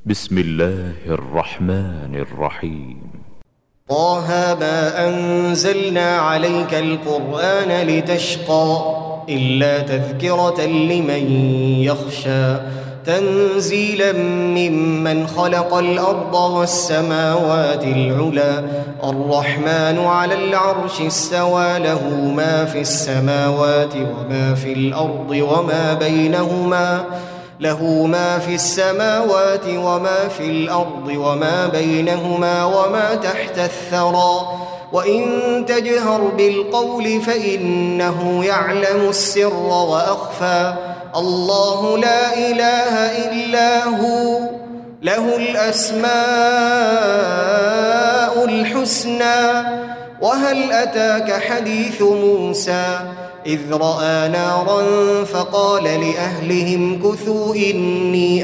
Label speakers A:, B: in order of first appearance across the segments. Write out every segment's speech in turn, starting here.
A: بسم الله الرحمن الرحيم.
B: طه ما أنزلنا عليك القرآن لتشقى إلا تذكرة لمن يخشى تنزيلا ممن خلق الأرض والسماوات العلى الرحمن على العرش استوى له ما في السماوات وما في الأرض وما بينهما له ما في السماوات وما في الأرض وما بينهما وما تحت الثرى وإن تجهر بالقول فإنه يعلم السر وأخفى الله لا إله إلا هو له الأسماء الحسنى وهل أتاك حديث موسى إذ رأى نارا فقال لأهلهم كثوا إني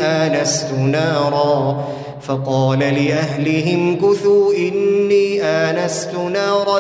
B: آنست نارا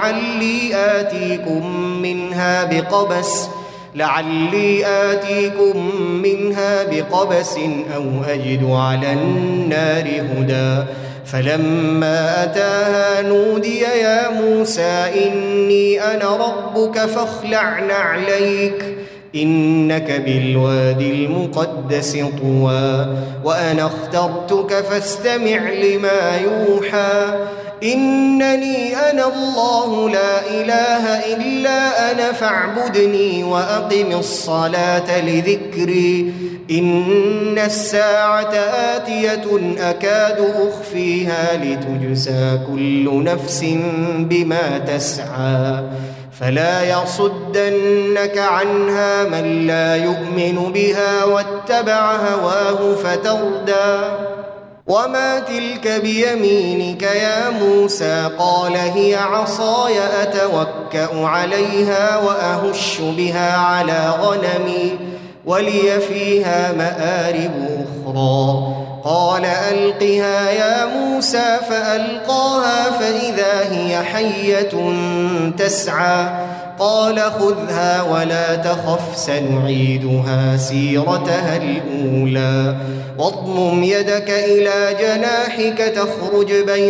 B: لعلي آتيكم منها بقبس أو أجد على النار هدى فلما أتاها نودي يا موسى إني أنا ربك فاخلع نعليك إنك بالوادي المقدس طوى وأنا اخترتك فاستمع لما يوحى إنني أنا الله لا إله إلا أنا فاعبدني وأقم الصلاة لذكري إن الساعة آتية أكاد أخفيها لتجزى كل نفس بما تسعى فلا يصدنك عنها من لا يؤمن بها واتبع هواه فتردى وما تلك بيمينك يا موسى قال هي عصاي أتوكأ عليها وأهش بها على غنمي ولي فيها مآرب أخرى قال ألقها يا موسى فألقاها فإذا هي حية تسعى قال خذها ولا تخف سنعيدها سيرتها الأولى واضمم يدك إلى جناحك تخرج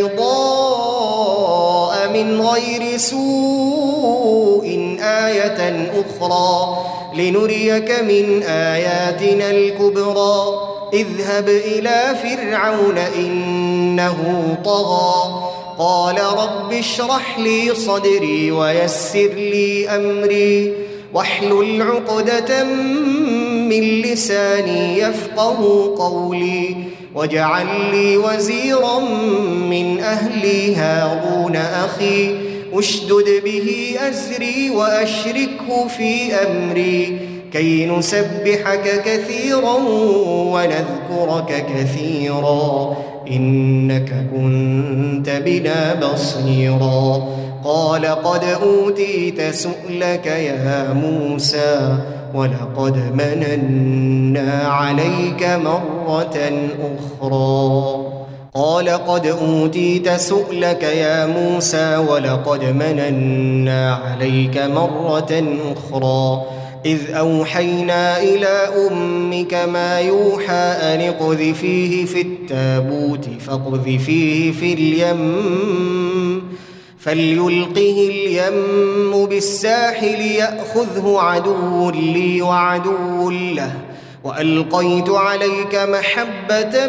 B: بيضاء من غير سوء آية أخرى لنريك من آياتنا الكبرى اذهب إلى فرعون إنه طغى قال رب اشرح لي صدري ويسر لي أمري واحلل عقدة من لساني يفقه قولي واجعل لي وزيرا من أهلي هارون أخي اشدد به أزري وأشركه في أمري كي نسبحك كثيرا ونذكرك كثيرا إنك كنت بنا بصيرا قال قد أوتيت سؤلك يا موسى ولقد مننا عليك مرة أخرى قال قد أوتيت سؤلك يا موسى ولقد مننا عليك مرة أخرى إذ أوحينا إلى أمك ما يوحى أن اقذفيه في التابوت فاقذفيه في اليم فليلقه اليم بالساحل يأخذه عدو لي وعدو له وألقيت عليك محبة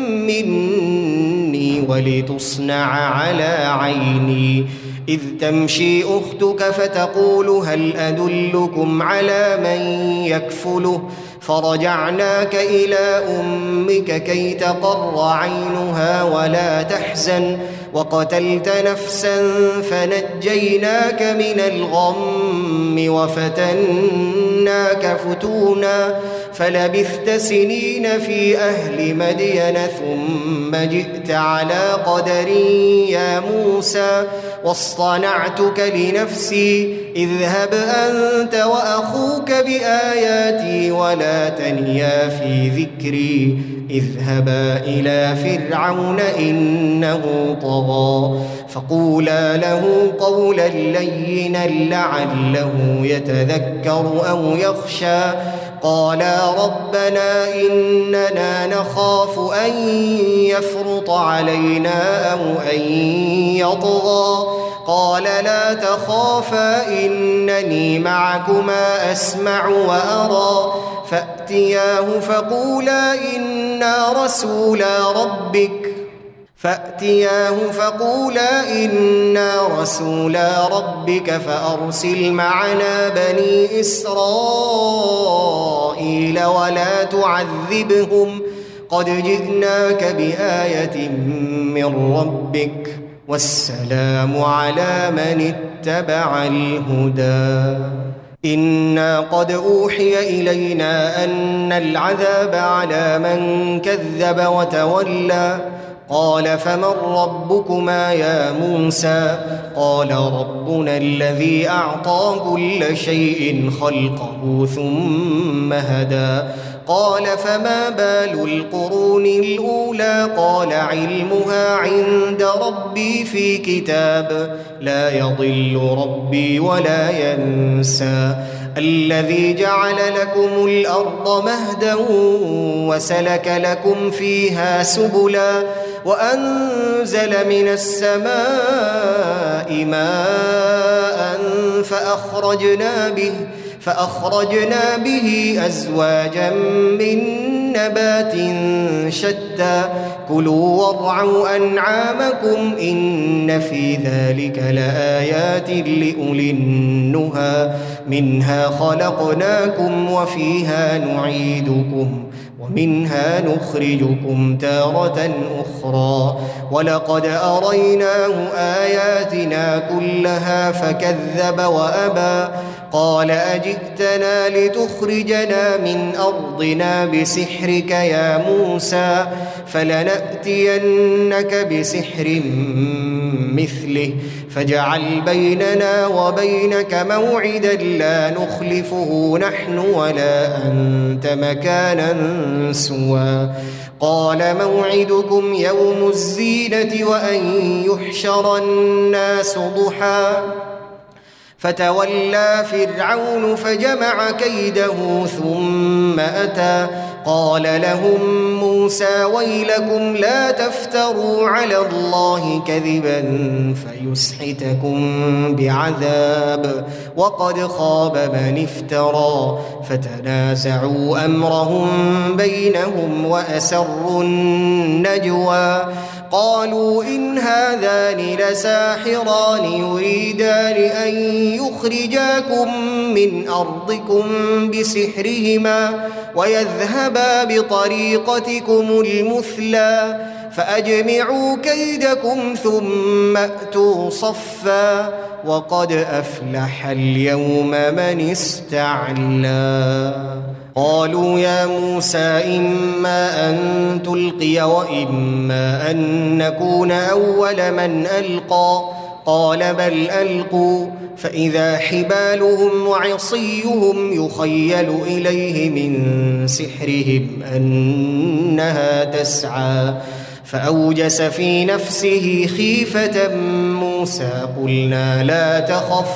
B: مني ولتصنع على عيني إذ تمشي أختك فتقول هل أدلكم على من يكفله فرجعناك إلى أمك كي تقر عينها ولا تحزن وقتلت نفسا فنجيناك من الغم وفتناك فتونا فلبثت سنين في أهل مدين ثم جئت على قدر يا موسى واصطنعتك لنفسي اذهب أنت وأخوك بآياتي ولا تنيا في ذكري اذهبا إلى فرعون إنه طغى فقولا له قولا لينا لعله يتذكر أو يخشى قالا ربنا إننا نخاف أن يفرط علينا أو أن يطغى قال لا تخافا إنني معكما أسمع وأرى فأتياه فقولا إنا رسولا ربك فأرسل معنا بني إسرائيل ولا تعذبهم قد جئناك بآية من ربك والسلام على من اتبع الهدى إنا قد أوحي إلينا أن العذاب على من كذب وتولى قال فمن ربكما يا موسى قال ربنا الذي أعطى كل شيء خلقه ثم هدى قال فما بال القرون الأولى قال علمها عند ربي في كتاب لا يضل ربي ولا ينسى الذي جعل لكم الأرض مهدا وسلك لكم فيها سبلا وأنزل من السماء ماء فأخرجنا به أزواجا من نبات شتى كلوا وارعوا أنعامكم إن في ذلك لآيات لأولي النهى منها خلقناكم وفيها نعيدكم ومنها نخرجكم تارة أخرى ولقد أريناه آياتنا كلها فكذب وأبى قال أجئتنا لتخرجنا من أرضنا بسحرك يا موسى فلنأتينك بسحر مثله فاجعل بيننا وبينك موعدا لا نخلفه نحن ولا أنت مكانا سوى قال موعدكم يوم الزينة وأن يحشر الناس ضحى فتولى فرعون فجمع كيده ثم أتى قال لهم موسى ويلكم لا تفتروا على الله كذبا فيسحتكم بعذاب وقد خاب من افترى فتنازعوا أمرهم بينهم وأسروا النجوى قالوا إن هذان لساحران يريدان أن يخرجاكم من أرضكم بسحرهما ويذهبا بطريقتكم المثلى فأجمعوا كيدكم ثم أتوا صفا وقد أفلح اليوم من استعلى قالوا يا موسى إما أن تلقي وإما أن نكون أول من ألقى قال بل ألقوا فإذا حبالهم وعصيهم يخيل إليه من سحرهم أنها تسعى فأوجس في نفسه خيفة موسى قلنا لا تخف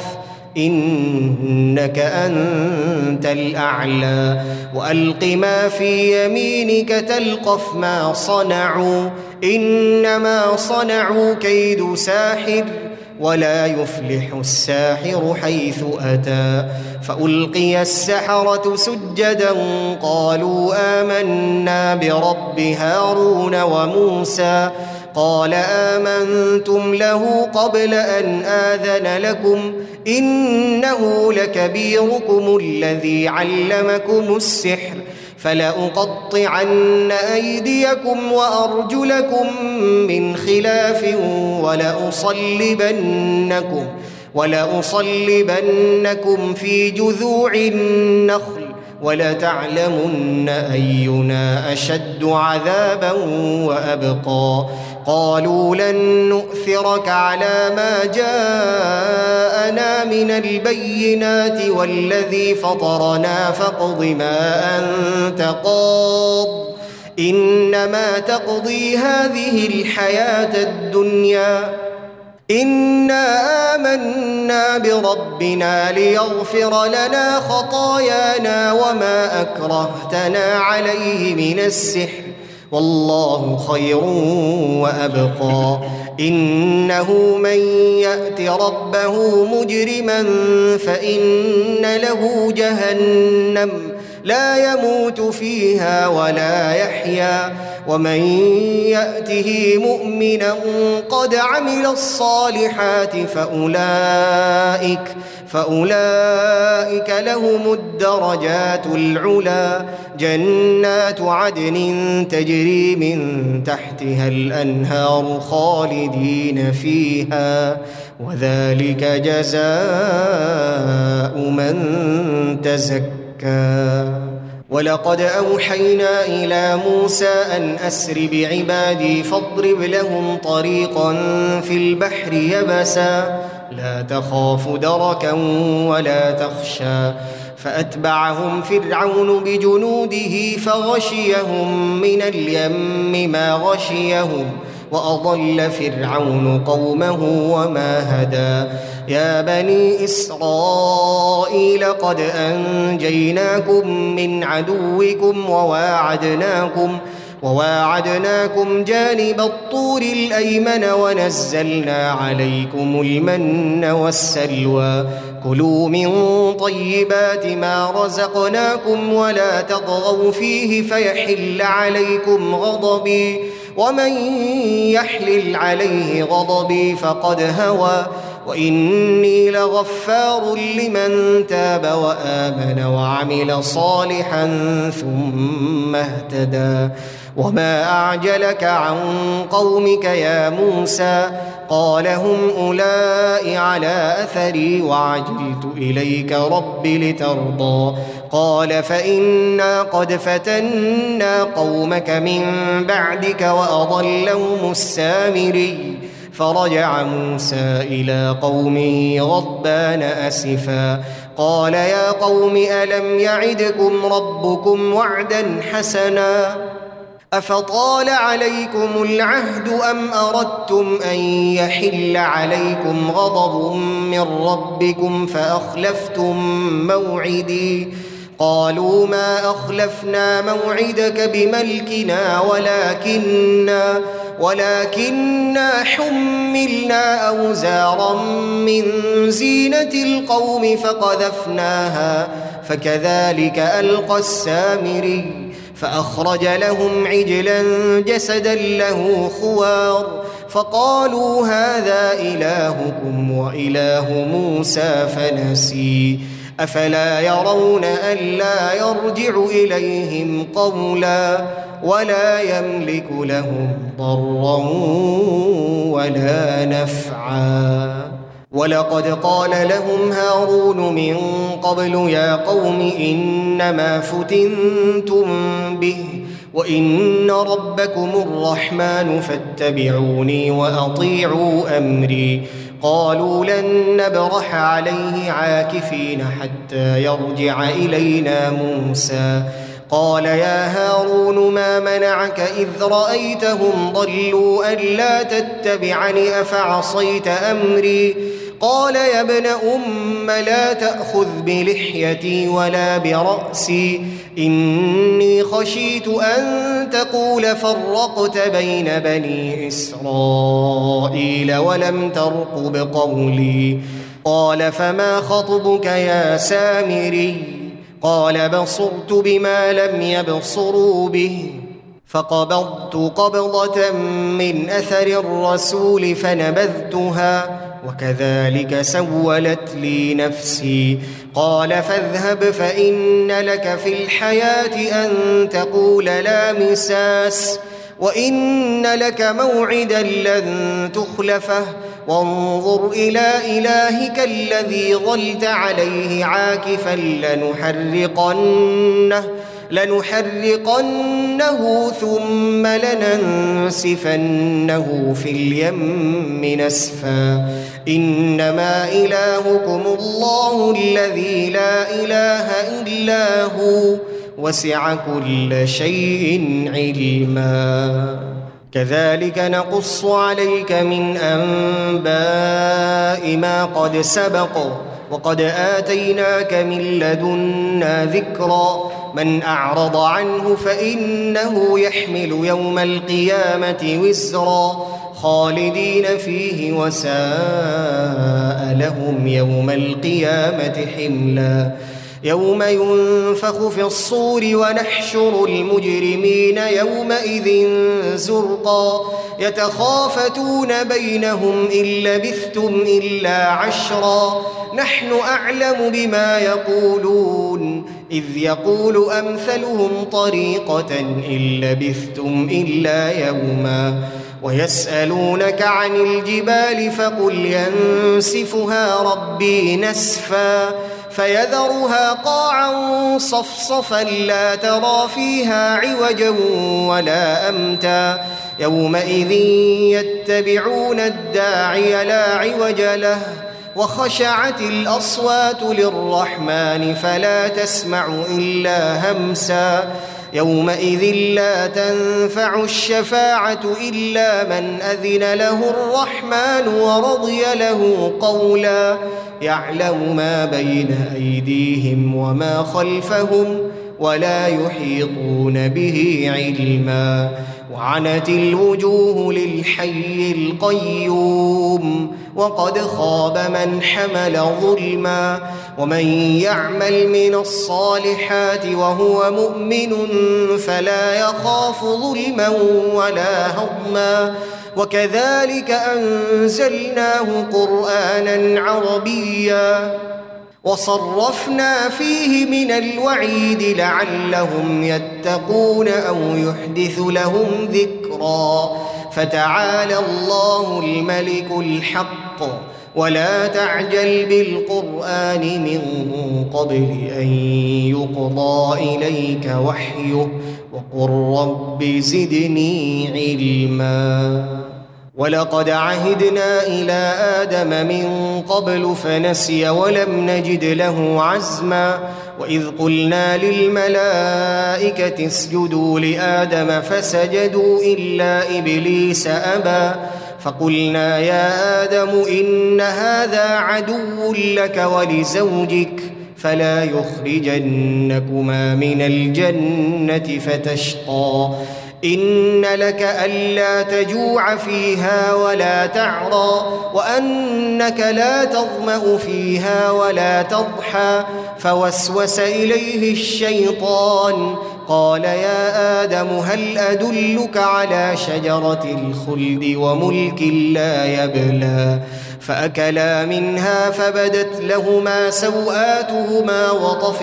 B: إنك أنت الأعلى وألق ما في يمينك تلقف ما صنعوا إنما صنعوا كيد ساحر ولا يفلح الساحر حيث أتى فألقي السحرة سجدا قالوا آمنا برب هارون وموسى قال آمنتم له قبل أن آذن لكم إنه لكبيركم الذي علمكم السحر فلأقطعن أيديكم وأرجلكم من خلاف ولأصلبنكم في جذوع النخل ولتعلمن أينا أشد عذابا وأبقى قالوا لن نؤثرك على ما جاءنا من البينات والذي فطرنا فاقض ما أنت قاض إنما تقضي هذه الحياة الدنيا إنا آمنا بربنا ليغفر لنا خطايانا وما أكرهتنا عليه من السحر والله خير وأبقى إنه من يأت ربه مجرما فإن له جهنم لا يموت فيها ولا يحيا ومن يأته مؤمنا قد عمل الصالحات فأولئك لهم الدرجات العلى جنات عدن تجري من تحتها الأنهار خالدين فيها وذلك جزاء من تزكى ولقد أوحينا إلى موسى أن أسر بعبادي فاضرب لهم طريقا في البحر يبسا لا تخاف دركا ولا تخشى فأتبعهم فرعون بجنوده فغشيهم من اليم ما غشيهم وأضل فرعون قومه وما هدى يا بني إسرائيل قد أنجيناكم من عدوكم وواعدناكم جانب الطور الأيمن ونزلنا عليكم المن والسلوى كلوا من طيبات ما رزقناكم ولا تطغوا فيه فيحل عليكم غضبي ومن يحلل عليه غضبي فقد هوى وإني لغفار لمن تاب وآمن وعمل صالحا ثم اهتدى وما أعجلك عن قومك يا موسى قال هم أولئك على أثري وعجلت إليك رب لترضى قال فإنا قد فتنا قومك من بعدك وأضلهم السامري فرجع موسى إلى قومه غضبان أسفا قال يا قوم ألم يعدكم ربكم وعدا حسنا أفطال عليكم العهد أم أردتم أن يحل عليكم غضب من ربكم فأخلفتم موعدي قالوا ما أخلفنا موعدك بملكنا ولكننا حملنا أوزارا من زينة القوم فقذفناها فكذلك ألقى السامري فأخرج لهم عجلا جسدا له خوار فقالوا هذا إلهكم وإله موسى فنسي أفلا يرون ألا يرجع إليهم قولا ولا يملك لهم ضرا ولا نفعا ولقد قال لهم هارون من قبل يا قوم إنما فتنتم به وإن ربكم الرحمن فاتبعوني وأطيعوا أمري قالوا لن نبرح عليه عاكفين حتى يرجع إلينا موسى قال يا هارون ما منعك إذ رأيتهم ضلوا ألا تتبعني أفعصيت أمري قال يا ابن أم لا تأخذ بلحيتي ولا برأسي إني خشيت أن تقول فرقت بين بني إسرائيل ولم ترقب قولي قال فما خطبك يا سامري قال بصرت بما لم يبصروا به فقبضت قبضة من أثر الرسول فنبذتها وكذلك سولت لي نفسي قال فاذهب فإن لك في الحياة أن تقول لا مساس وإن لك موعدا لن تخلفه وانظر إلى إلهك الذي ظلت عليه عاكفا لنحرقنه ثم لننسفنه في اليم نسفا إنما إلهكم الله الذي لا إله إلا هو وسع كل شيء علما كذلك نقص عليك من أنباء ما قد سبق وقد آتيناك من لدنا ذكرا من أعرض عنه فإنه يحمل يوم القيامة وزرا خالدين فيه وساء لهم يوم القيامة حملا يوم ينفخ في الصور ونحشر المجرمين يومئذ زرقا يتخافتون بينهم إن لبثتم إلا عشرا نحن أعلم بما يقولون إذ يقول أمثلهم طريقة إن لبثتم إلا يوما ويسألونك عن الجبال فقل ينسفها ربي نسفا فيذرها قاعا صفصفا لا ترى فيها عوجا ولا أمتا يومئذ يتبعون الداعي لا عوج له وخشعت الأصوات للرحمن فلا تسمع إلا همسا يومئذ لا تنفع الشفاعة إلا من أذن له الرحمن ورضي له قولا يعلم ما بين أيديهم وما خلفهم ولا يحيطون به علما وعنت الوجوه للحي القيوم وقد خاب من حمل ظلما ومن يعمل من الصالحات وهو مؤمن فلا يخاف ظلما ولا هضما وكذلك أنزلناه قرآنا عربيا وصرفنا فيه من الوعيد لعلهم يتقون أو يحدث لهم ذكرا فتعالى الله الملك الحق ولا تعجل بالقرآن من قبل أن يقضى إليك وحيه وقل رب زدني علما ولقد عهدنا إلى آدم من قبل فنسي ولم نجد له عزما وإذ قلنا للملائكة اسجدوا لآدم فسجدوا إلا إبليس أبى فقلنا يا آدم إن هذا عدو لك ولزوجك فلا يخرجنكما من الجنة فتشقى إن لك ألا تجوع فيها ولا تعرى وأنك لا تظمأ فيها ولا تضحى فوسوس إليه الشيطان قال يا آدم هل أدلك على شجرة الخلد وملك لا يبلى فأكلا منها فبدت لهما سوآتهما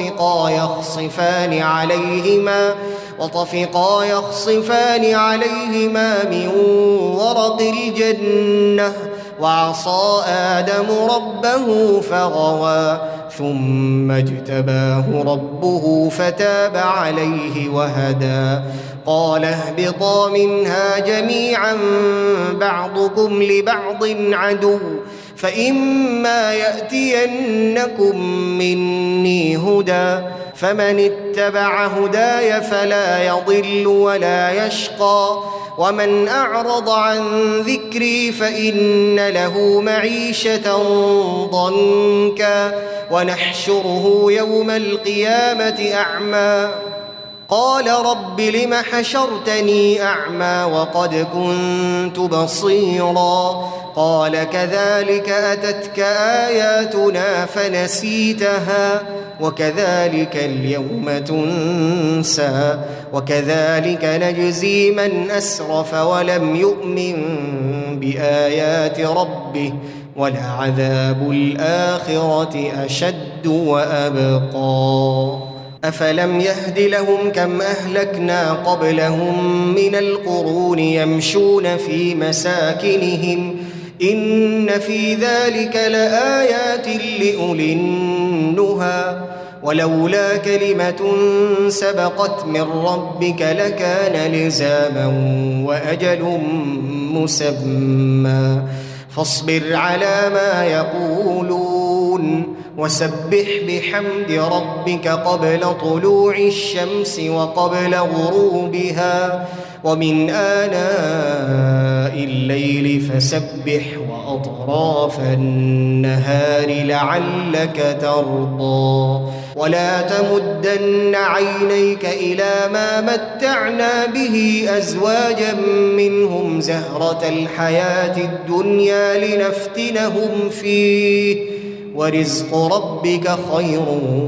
B: وطفقا يخصفان عليهما من ورق الجنة وعصى آدم ربه فغوى ثم اجتباه ربه فتاب عليه وهدى قال اهبطا منها جميعا بعضكم لبعض عدو فإما يأتينكم مني هدى فمن اتبع هداي فلا يضل ولا يشقى ومن أعرض عن ذكري فإن له معيشة ضنكا ونحشره يوم القيامة أعمى قال رب لم حشرتني أعمى وقد كنت بصيرا قال كذلك أتتك آياتنا فنسيتها وكذلك اليوم تنسى وكذلك نجزي من أسرف ولم يؤمن بآيات ربه ولعذاب الآخرة أشد وأبقى أفلم يهد لهم كم أهلكنا قبلهم من القرون يمشون في مساكنهم إن في ذلك لآيات لأولي النهى ولولا كلمة سبقت من ربك لكان لزاما وأجل مسمى فاصبر على ما يقولون وسبح بحمد ربك قبل طلوع الشمس وقبل غروبها ومن آناء الليل فسبح وأطراف النهار لعلك ترضى ولا تمدن عينيك إلى ما متعنا به أزواجا منهم زهرة الحياة الدنيا لنفتنهم فيه ورزق ربك خير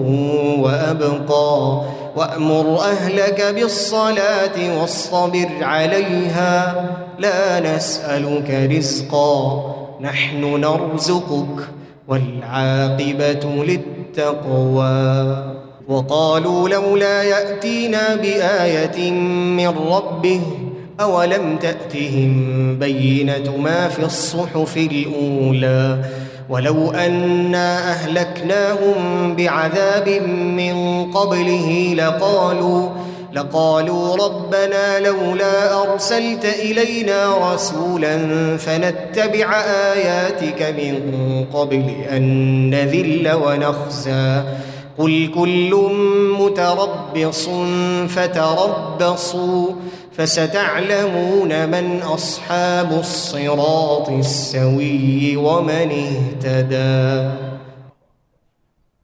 B: وأبقى وأمر أهلك بالصلاة واصطبر عليها لا نسألك رزقا نحن نرزقك والعاقبة للتقوى وقالوا لولا يأتينا بآية من ربه أولم تأتهم بينة ما في الصحف الأولى ولو أنا أهلكناهم بعذاب من قبله لقالوا ربنا لولا أرسلت إلينا رسولا فنتبع آياتك من قبل أن نذل ونخزى قل كل متربص فتربصوا فستعلمون من أصحاب الصراط السوي ومن اهتدى.